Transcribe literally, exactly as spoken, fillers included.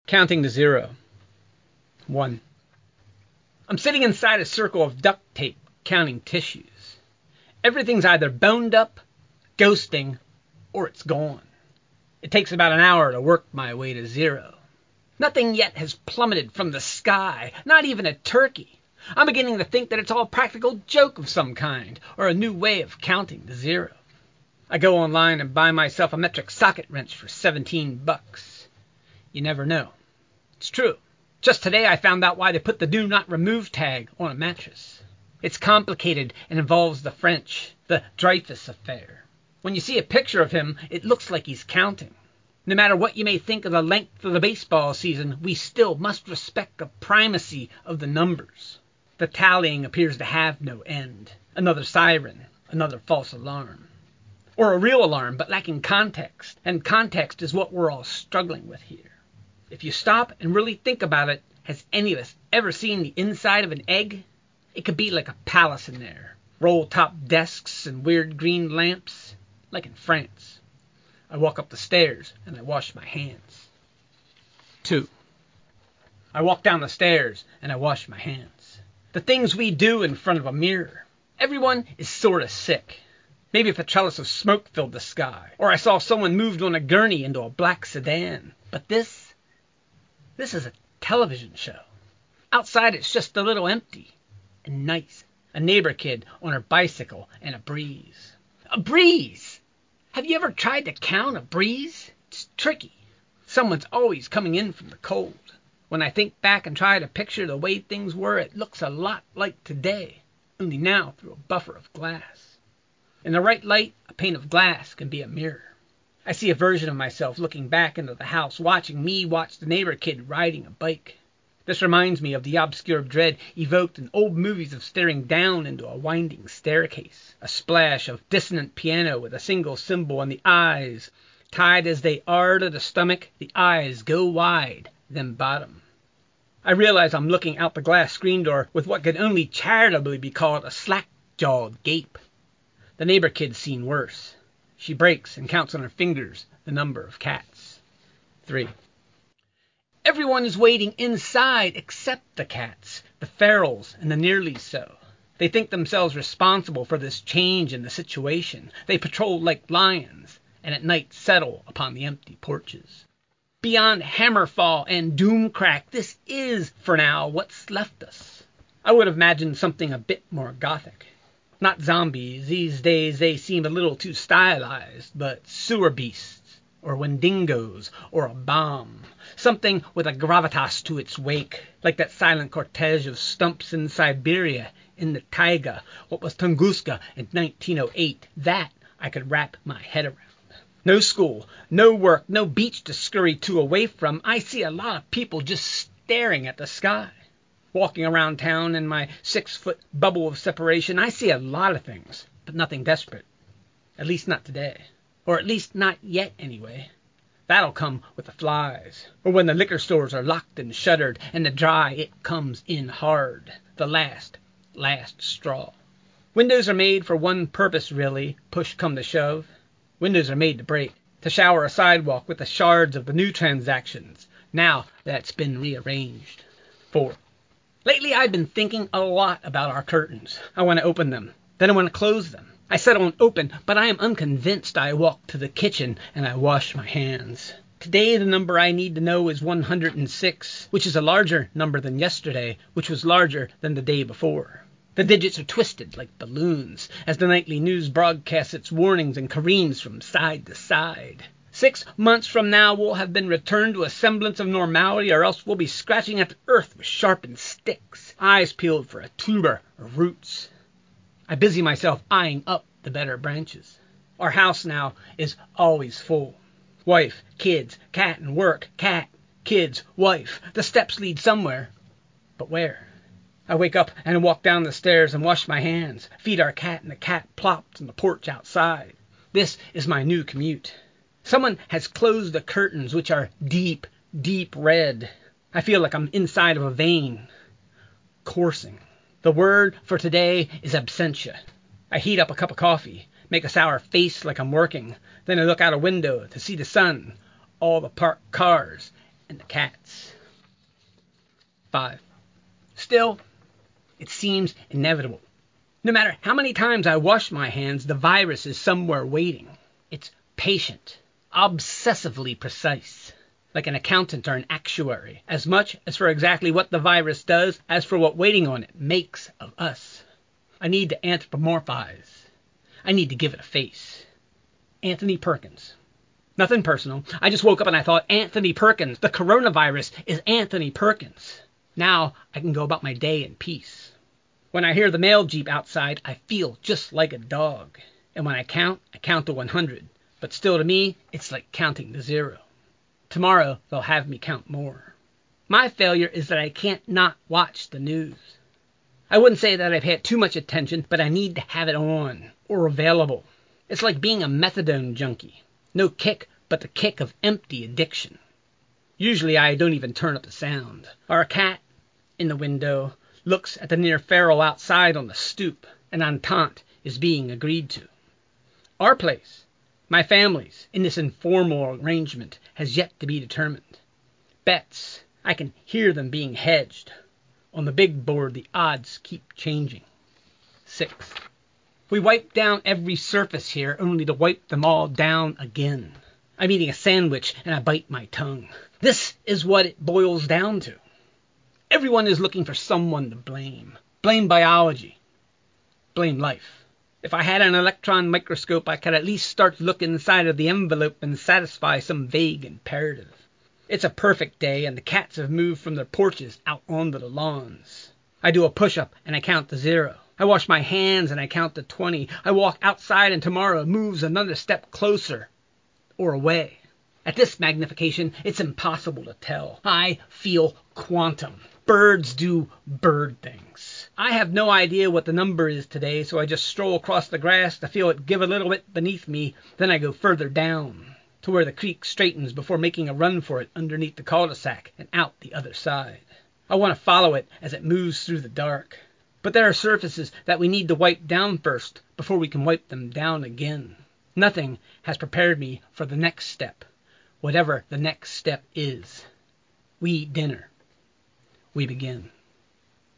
Counting to zero. One. I'm sitting inside a circle of duct tape, counting tissues. Everything's either boned up, ghosting, or it's gone. It takes about an hour to work my way to zero. Nothing yet has plummeted from the sky, not even a turkey. I'm beginning to think that it's all a practical joke of some kind, or a new way of counting to zero. I go online and buy myself a metric socket wrench for seventeen bucks. You never know. It's true. Just today I found out why they put the do not remove tag on a mattress. It's complicated and involves the French, the Dreyfus affair. When you see a picture of him, it looks like he's counting. No matter what you may think of the length of the baseball season, we still must respect the primacy of the numbers. The tallying appears to have no end. Another siren, another false alarm. Or a real alarm, but lacking context. And context is what we're all struggling with here. If you stop and really think about it, has any of us ever seen the inside of an egg? It could be like a palace in there. Roll-top desks and weird green lamps, like in France. I walk up the stairs and I wash my hands. Two. I walk down the stairs and I wash my hands. The things we do in front of a mirror. Everyone is sort of sick. Maybe if a trellis of smoke filled the sky, or I saw someone moved on a gurney into a black sedan. But this, this is a television show. Outside it's just a little empty and nice. A neighbor kid on her bicycle and a breeze. A breeze! Have you ever tried to count a breeze? It's tricky. Someone's always coming in from the cold. When I think back and try to picture the way things were, it looks a lot like today, only now through a buffer of glass. In the right light, a pane of glass can be a mirror. I see a version of myself looking back into the house, watching me watch the neighbor kid riding a bike. This reminds me of the obscure dread evoked in old movies of staring down into a winding staircase. A splash of dissonant piano with a single cymbal and the eyes, tied as they are to the stomach, the eyes go wide, then bottom. I realize I'm looking out the glass screen door with what could only charitably be called a slack-jawed gape. The neighbor kid's seen worse. She breaks and counts on her fingers the number of cats. Three. Everyone is waiting inside except the cats, the ferals, and the nearly so. They think themselves responsible for this change in the situation. They patrol like lions, and at night settle upon the empty porches. Beyond Hammerfall and Doomcrack, this is, for now, what's left us. I would have imagined something a bit more gothic. Not zombies, these days they seem a little too stylized, but sewer beasts, or Wendigos, or a bomb. Something with a gravitas to its wake, like that silent cortege of stumps in Siberia, in the taiga, what was Tunguska in nineteen oh eight. That I could wrap my head around. No school, no work, no beach to scurry to away from. I see a lot of people just staring at the sky. Walking around town in my six-foot bubble of separation, I see a lot of things, but nothing desperate. At least not today. Or at least not yet, anyway. That'll come with the flies, or when the liquor stores are locked and shuttered, and the dry, it comes in hard. The last, last straw. Windows are made for one purpose, really, push come to shove. Windows are made to break, to shower a sidewalk with the shards of the new transactions, now that it's been rearranged. Four. Lately I've been thinking a lot about our curtains. I want to open them, then I want to close them. I said on open, but I am unconvinced. I walk to the kitchen and I wash my hands. Today the number I need to know is one hundred six, which is a larger number than yesterday, which was larger than the day before. The digits are twisted like balloons as the nightly news broadcasts its warnings and careens from side to side. Six months from now we'll have been returned to a semblance of normality, or else we'll be scratching at the earth with sharpened sticks, eyes peeled for a tuber or roots. I busy myself eyeing up the better branches. Our house now is always full. Wife, kids, cat and work, cat, kids, wife. The steps lead somewhere. But where? I wake up and walk down the stairs and wash my hands, feed our cat, and the cat plops on the porch outside. This is my new commute. Someone has closed the curtains, which are deep, deep red. I feel like I'm inside of a vein. Coursing. The word for today is absentia. I heat up a cup of coffee, make a sour face like I'm working. Then I look out a window to see the sun, all the parked cars, and the cats. Five. Still, it seems inevitable. No matter how many times I wash my hands, the virus is somewhere waiting. It's patient, obsessively precise, like an accountant or an actuary, as much as for exactly what the virus does as for what waiting on it makes of us. I need to anthropomorphize. I need to give it a face. Anthony Perkins. Nothing personal. I just woke up and I thought, Anthony Perkins. The coronavirus is Anthony Perkins. Now I can go about my day in peace. When I hear the mail jeep outside, I feel just like a dog. And when I count, I count to one hundred. But still to me, it's like counting to zero. Tomorrow, they'll have me count more. My failure is that I can't not watch the news. I wouldn't say that I pay it too much attention, but I need to have it on, or available. It's like being a methadone junkie. No kick, but the kick of empty addiction. Usually I don't even turn up the sound. Our cat, in the window, looks at the near feral outside on the stoop. An entente is being agreed to. Our place, my family's, in this informal arrangement, has yet to be determined. Bets, I can hear them being hedged. On the big board, the odds keep changing. Six. We wipe down every surface here, only to wipe them all down again. I'm eating a sandwich, and I bite my tongue. This is what it boils down to. Everyone is looking for someone to blame. Blame biology. Blame life. If I had an electron microscope, I could at least start looking inside of the envelope and satisfy some vague imperative. It's a perfect day, and the cats have moved from their porches out onto the lawns. I do a push-up, and I count to zero. I wash my hands, and I count to twenty. I walk outside, and tomorrow moves another step closer or away. At this magnification, it's impossible to tell. I feel quantum. Birds do bird things. I have no idea what the number is today, so I just stroll across the grass to feel it give a little bit beneath me. Then I go further down to where the creek straightens before making a run for it underneath the cul-de-sac and out the other side. I want to follow it as it moves through the dark. But there are surfaces that we need to wipe down first before we can wipe them down again. Nothing has prepared me for the next step, whatever the next step is. We eat dinner. We begin.